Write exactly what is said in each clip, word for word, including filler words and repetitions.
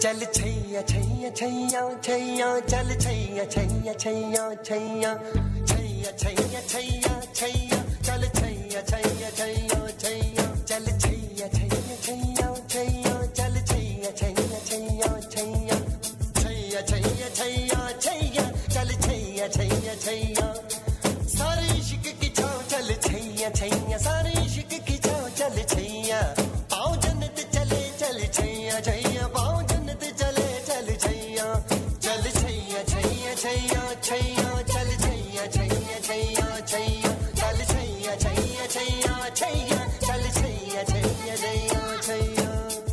चल छैया छैया छैया छैया चल छैया छैया छैया छैया छैया छैया छैया छैया चल छैया छैया छैया छैया चल छैया छैया छैया छैया चल छैया छैया छैया छैया छैया छैया छैया छैया चल छैया छैया छैया सारे इश्क की छाँव चल छैया छैया सारे इश्क की छाँव चल छैया पाँव जन्नत चले चल छैया छैया पाँव जन्नत चले चल छैया चल छैया छैया छैया छैया चल छैया छैया छैया छैया चल छैया छैया छैया छैया चल छैया छैया छैया छैया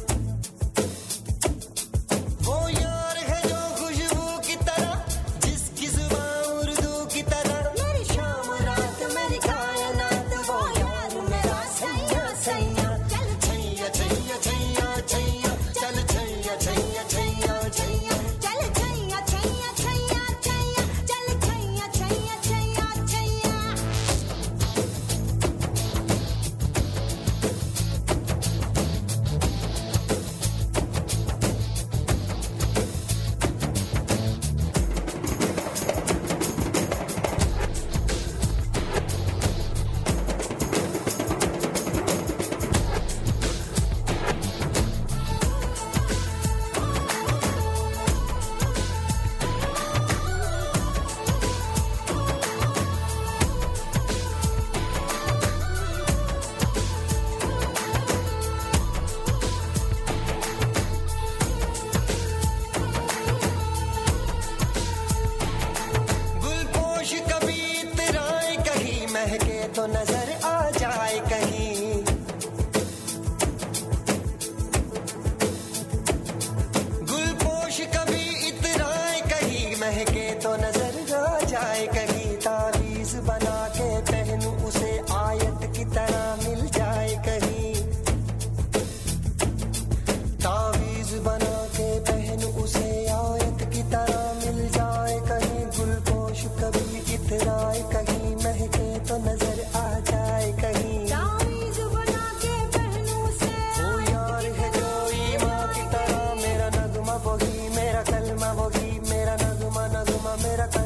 वो यार है जो खुशबू की तरह जिसकी जुबां उर्दू की तरह मेरी शाम रात मेरी कायनात वो यार मेरा सैया सैया चल छैया छैया छैया छैया चल छैया छैया छैया छैया चल छैया छैया छैया छैया चल छैया छैया छैया छैया गुलपोश कभी इतराए कहीं महके तो नजर आ जाए कहीं गुलपोश कभी इतराए कहीं महके तो नजर आ जाए कहीं तावीज बना के पहनूं उसे आयत की तरह मिल जाए कहीं तावीज बना के पहनूं उसे आयत की तरह मिल जाए कहीं गुलपोश कभी इतराए कहीं महके तो नजर आ जाए कहीं तावीज़ बना के पहनूं से वो यार है जो ईमां की तरह मेरा नगमा वही मेरा कलमा वही मेरा नगमा नगमा मेरा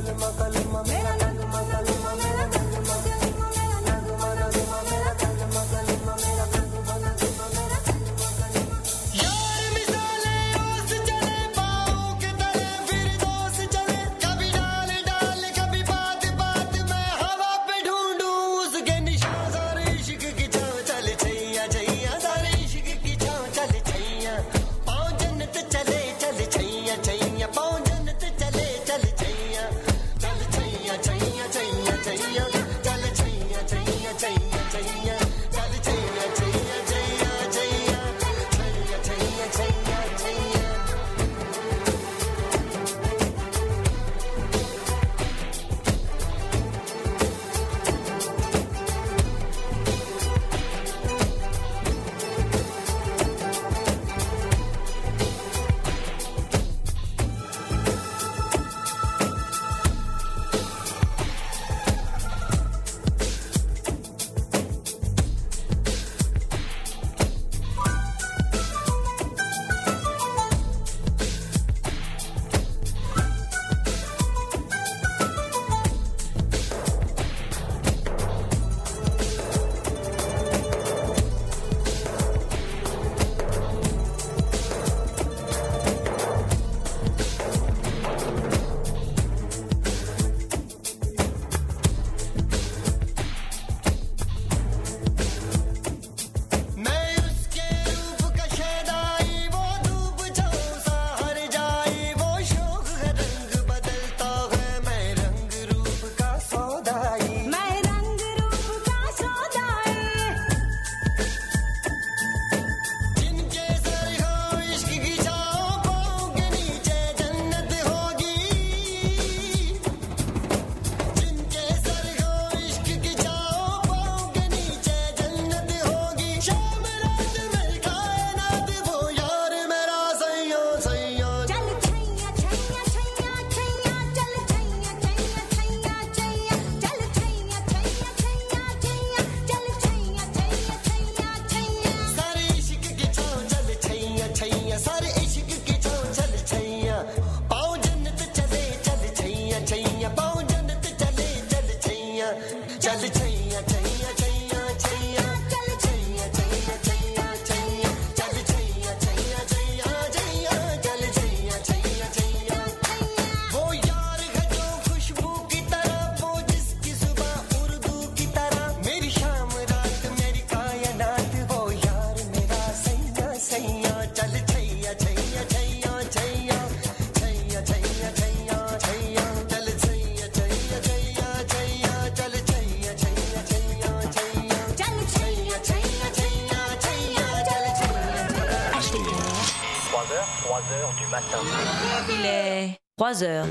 heures, trois heures du matin. Il est trois heures.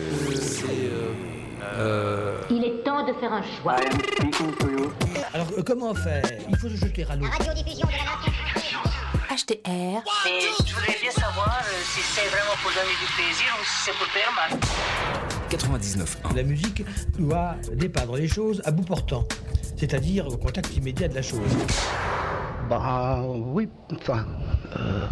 Il est temps de faire un choix. Alors, euh, comment faire? Il faut se jeter à l'eau. Radiodiffusion de la nation. H T R. Mais je voudrais bien savoir euh, si c'est vraiment pour donner du plaisir ou si c'est pour faire mal. quatre-vingt-dix-neuf point un. La musique doit dépeindre les choses à bout portant, c'est-à-dire au contact immédiat de la chose. Bah oui, enfin... Euh...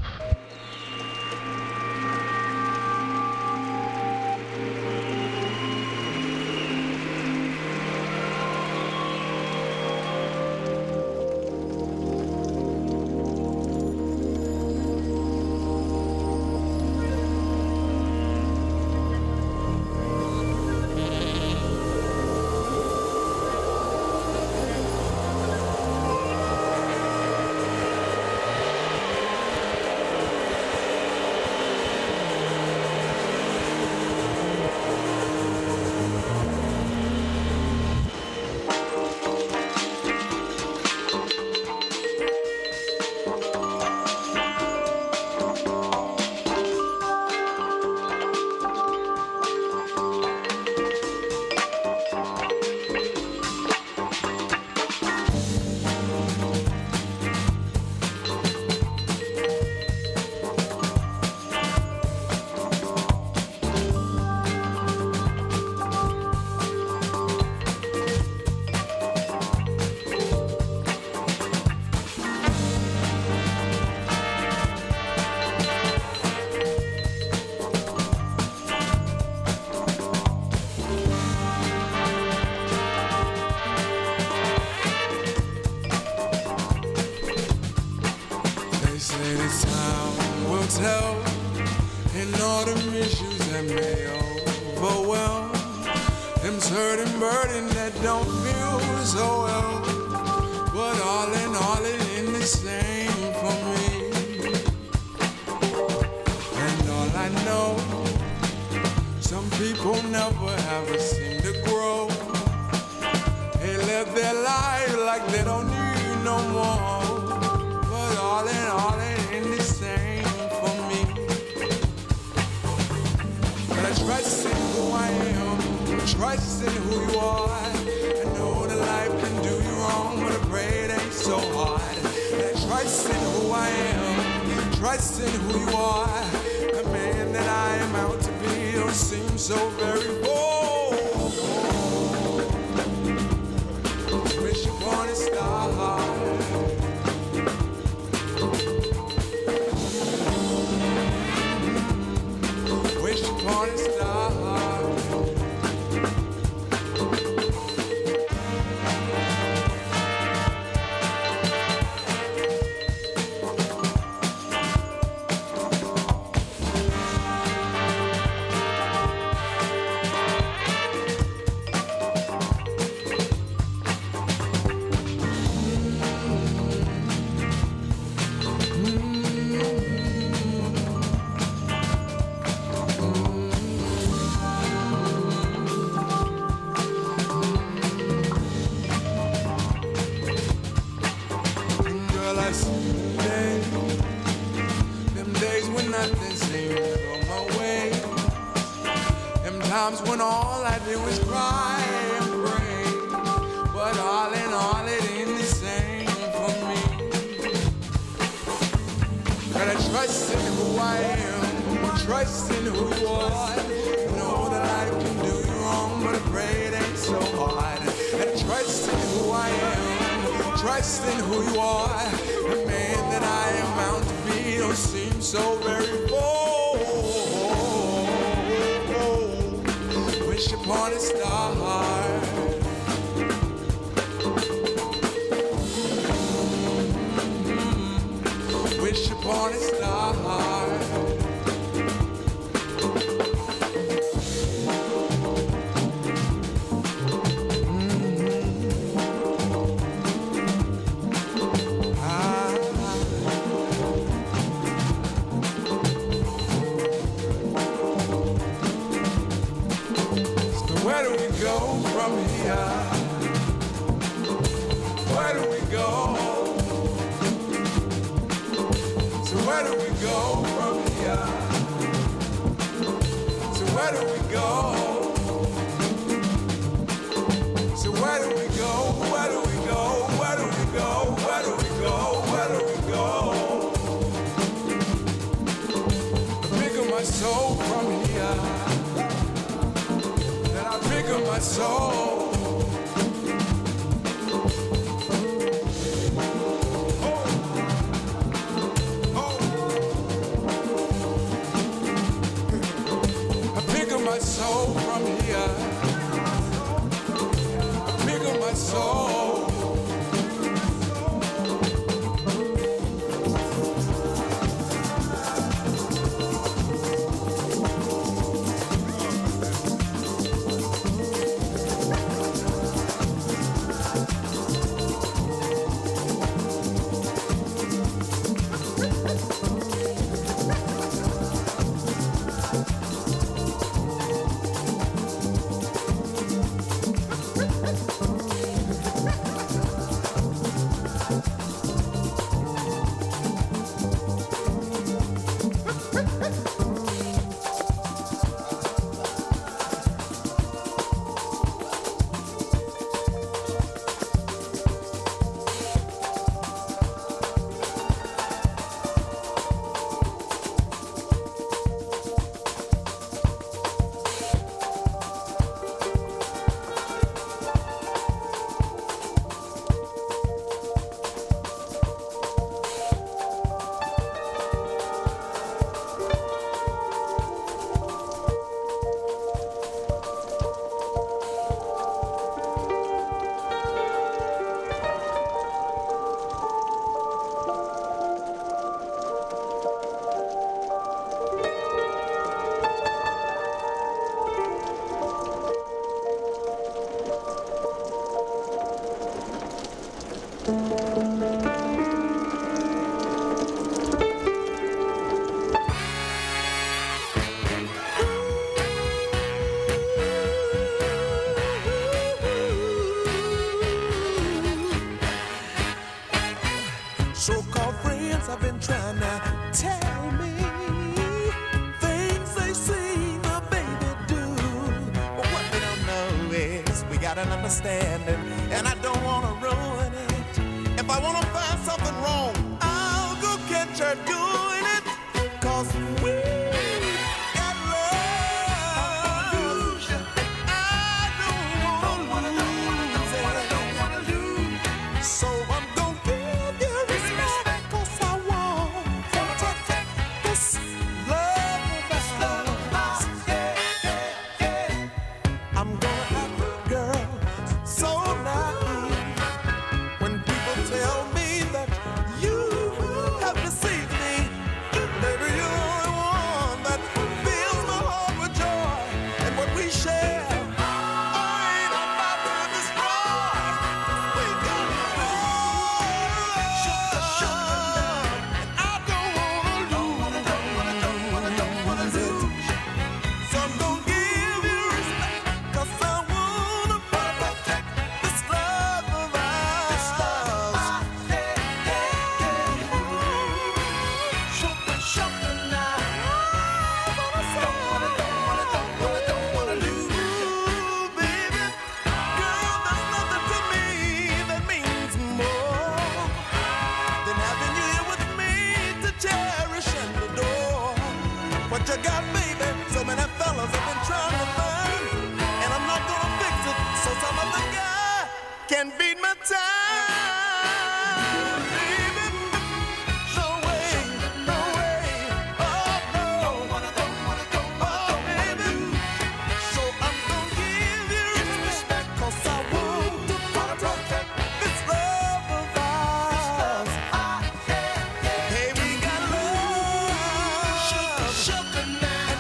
where do we go from here? So where do we go? So where do we go? Where do we go? Where do we go? Where do we go? Where do we go? Pick up my soul from here. Then I pick up my soul. My soul from here. Pick up my soul. So-called friends have been trying to tell me things they see my baby do. But what they don't know is we got an understanding, and I don't want to ruin it. If I want to find something wrong, I'll go catch her doing it. Cause we got love. I don't want to lose it. So I'm gonna give you respect, cause I want to protect this love of ours. I'm gonna act, girl, so naive when people tell me that you have deceived me. Baby, you're the only one that fills my heart with joy, and what we share I ain't about to destroy. We got love, and I don't wanna lose it. So I'm gonna give you respect, cause I wanna protect this love of ours. Sugar now. Don't wanna lose you, baby. Girl, there's nothing to me that means more than having you here with me to cherish and adore. What you got, baby? So many fellas have been trying to find, and I'm not gonna fix it, so some other guy can beat my time, baby. No way, no way, oh no, oh baby. So I'm gonna give you respect, cause I want to protect this love of ours. Hey, we got love, sugar now, and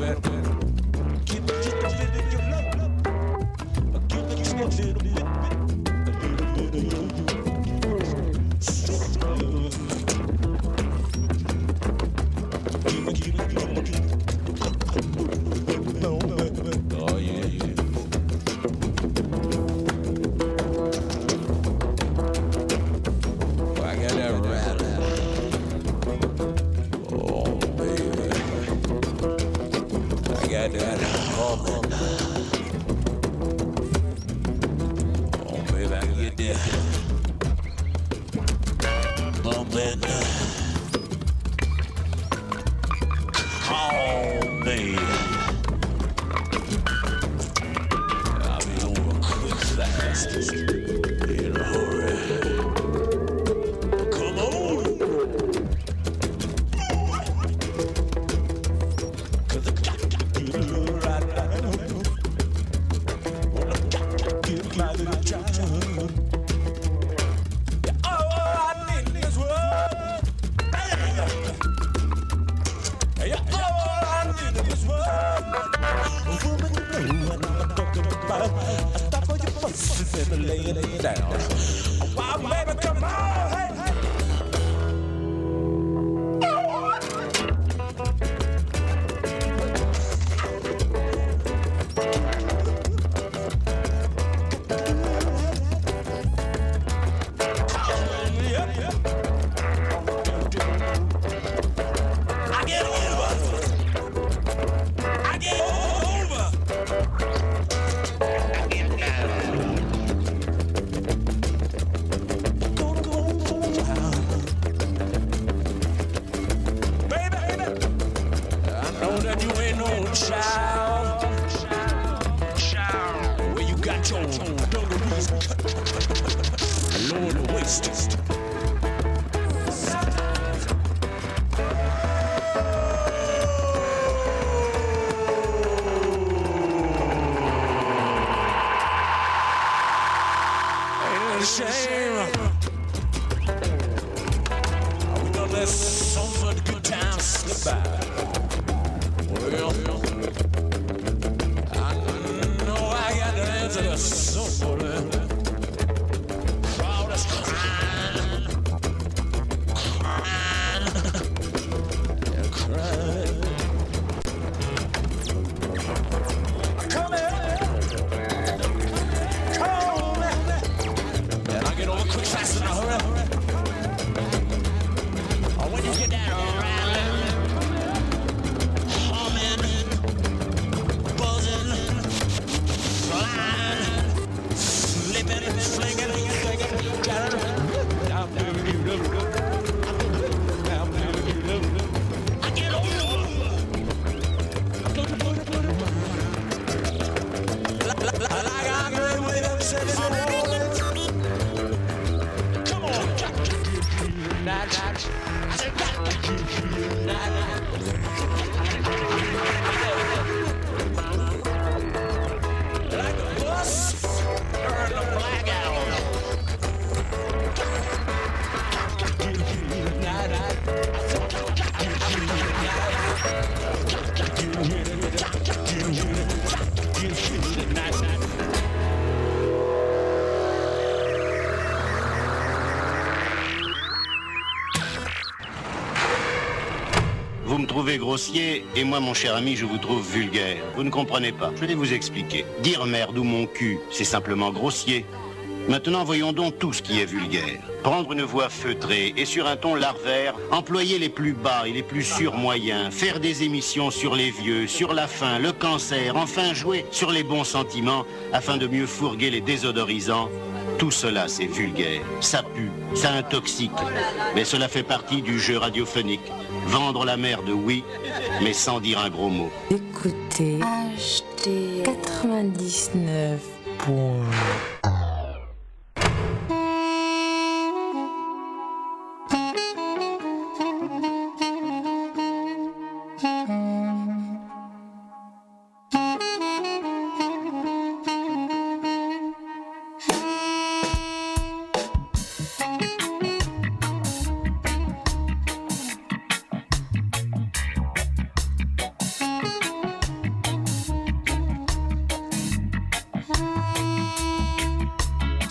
Vous me trouvez grossier, et moi, mon cher ami, je vous trouve vulgaire. Vous ne comprenez pas. Je vais vous expliquer. Dire merde ou mon cul, c'est simplement grossier. Maintenant, voyons donc tout ce qui est vulgaire. Prendre une voix feutrée et sur un ton larvaire, employer les plus bas et les plus surmoyens, faire des émissions sur les vieux, sur la faim, le cancer, enfin jouer sur les bons sentiments afin de mieux fourguer les désodorisants. Tout cela, c'est vulgaire. Ça pue, ça intoxique. Mais cela fait partie du jeu radiophonique. Vendre la merde, oui, mais sans dire un gros mot. Écoutez, H T quatre-vingt-dix-neuf point un.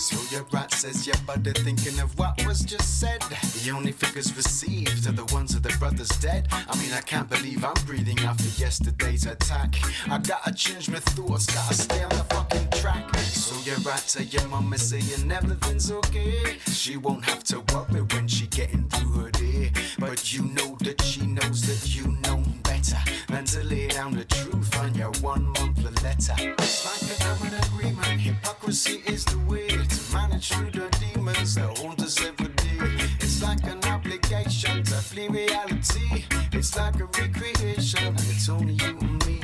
So your rat says, yeah, but they're thinking of what was just said. The only figures received are the ones of the brothers dead. I mean, I can't believe I'm breathing after yesterday's attack. I gotta change my thoughts, gotta stay on the fucking track. So your rat to your mama saying everything's okay. She won't have to worry when she getting through her day. But you know that she knows that you know better than to lay down the truth on your one monthly letter. It's like a common agreement, hypocrisy is the way to manage through the demons that haunt us every day. It's like an obligation to flee reality. It's like a recreation, and it's only you and me.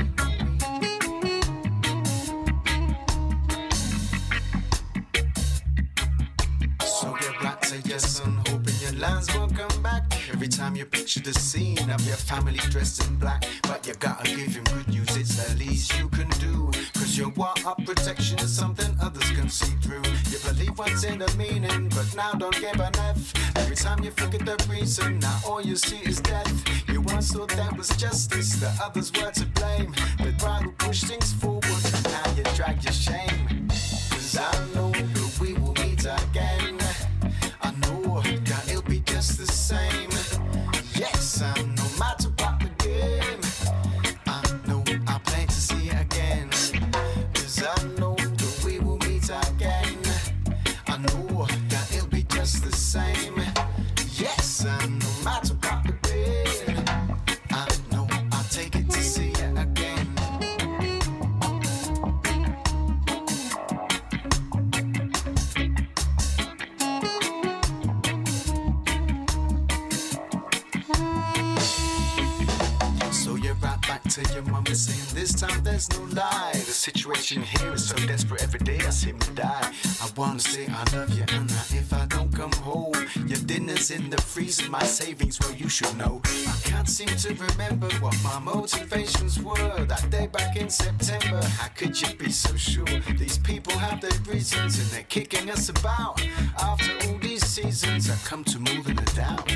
So get back to your son, hoping your lands will come back. Every time you picture the scene of your family dressed in black, but you gotta give him good news, it's the least you can do. Cause your war of protection is something others can see through. You believe what's in the meaning, but now don't give an F. Every time you forget the reason, now all you see is death. You once thought that was justice, the others were to blame. But pride will push things forward, and now you drag your shame. Cause I know that we will meet again. I know that it'll be just the same. Yes, I know, no matter what the game, I know I plan to see it again. Cause I know that we will meet again. I know that it'll be just the same. Yes, I know, no matter what the game, I know I'll take it to see it again. Back to your mama saying this time there's no lie. The situation here is so desperate, every day I seem to die. I wanna say I love you, and that if I don't come home, your dinner's in the freezer, my savings, well you should know. I can't seem to remember what my motivations were that day back in September. How could you be so sure? These people have their reasons and they're kicking us about. After all these seasons I've come to more than a doubt.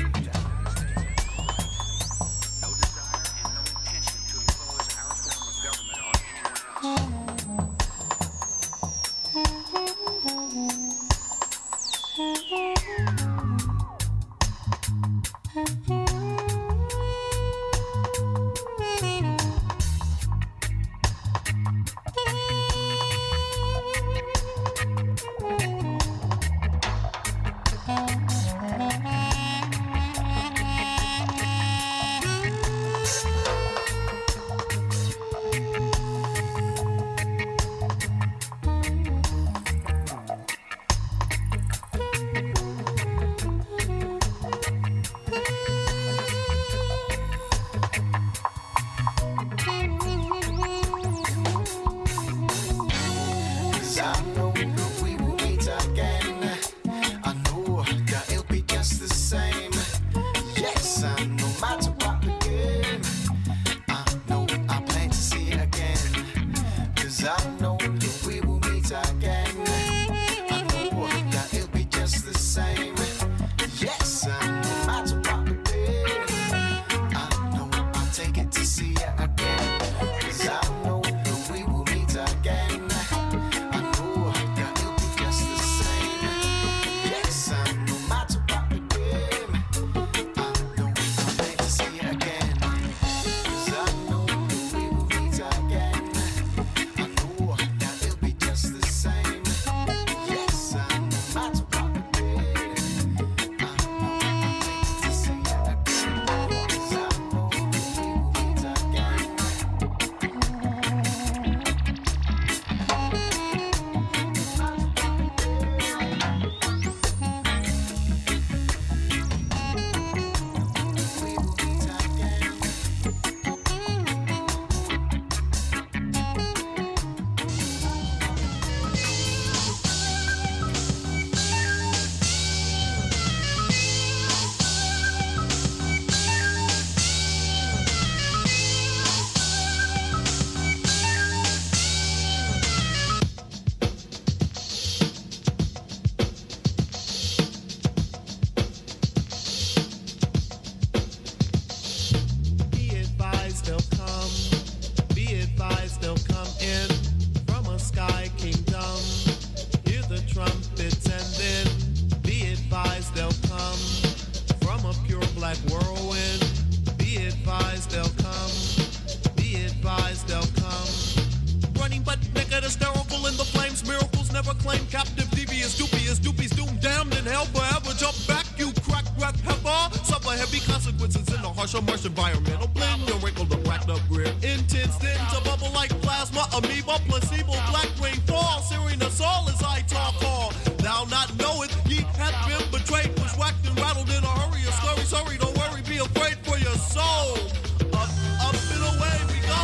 like whirlwind. Be advised they'll come. Be advised they'll come. Running but naked, hysterical in the flames. Miracles never claim. Captive, devious, dubious, doopies doomed, damned in hell forever. Jump back, you crack, rap, pepper. Suffer heavy consequences in a harsher, marsh environmental blend. Your wrinkle, the racked up rear. Intense, then to bubble like plasma, amoeba, placebo, black rain fall. Searing us all as I talk all. Thou not knoweth, ye hath been betrayed, bushwhacked and rattled in a hurry. A scurry, sorry, don't worry, be afraid for your soul. Up, up and away we go.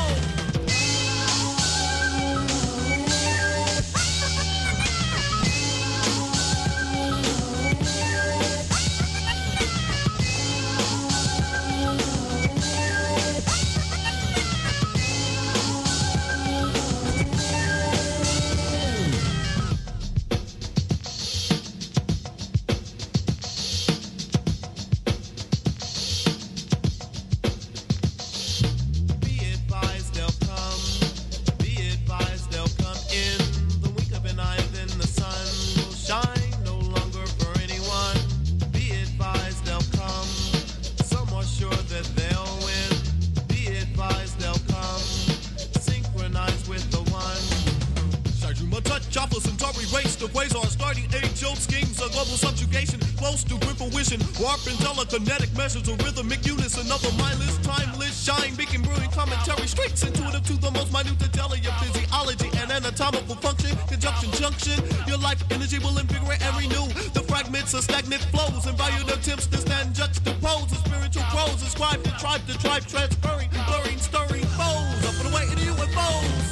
Warping telekinetic measures of rhythmic unison of a mindless, timeless shine, making brilliant commentary, straight intuitive to the most minute detail of your physiology and anatomical function, conjunction, junction. Your life energy will invigorate and renew the fragments of stagnant flows, and valued attempts to stand juxtapose the spiritual prose, ascribed to tribe to tribe, transferring, blurring, stirring foes, up and away into U F Os.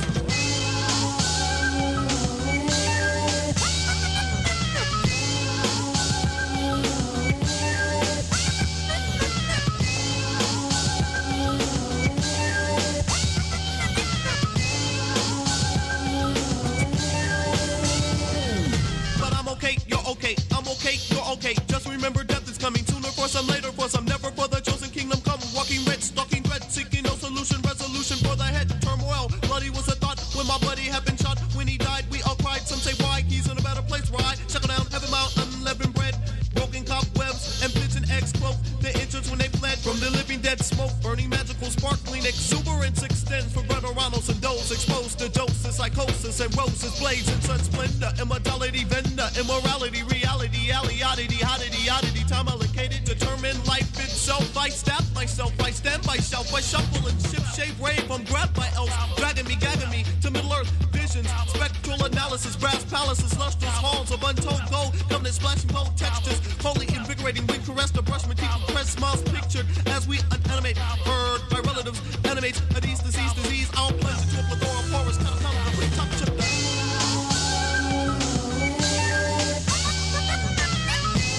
Okay, I'm okay, you're okay. Just remember death is coming sooner for some, later for some, never for the chosen kingdom come. Walking red, stalking dread, seeking no solution, resolution for the head. Turmoil, bloody was a thought when my buddy had been shot. When he died, we all cried. Some say why, he's in a better place where I shackle down, heaven mount, unleavened bread. Broken cobwebs and pigeon eggs cloak the entrance when they fled from the living dead smoke. Burning magical, sparkling exuberance extends for veteranos and those exposed to doses, psychosis and roses, blades and sun splendor. Immortality, vendor, immorality, reality, aliotity, oddity, oddity, time allocated, determine life itself. I stab myself, I stand myself, I shuffle and ship shape rave. I'm grabbed by elves, dragging me, gagging me to Middle Earth visions, spectral analysis, brass palaces, lustrous halls of untold gold, coming and splashing gold.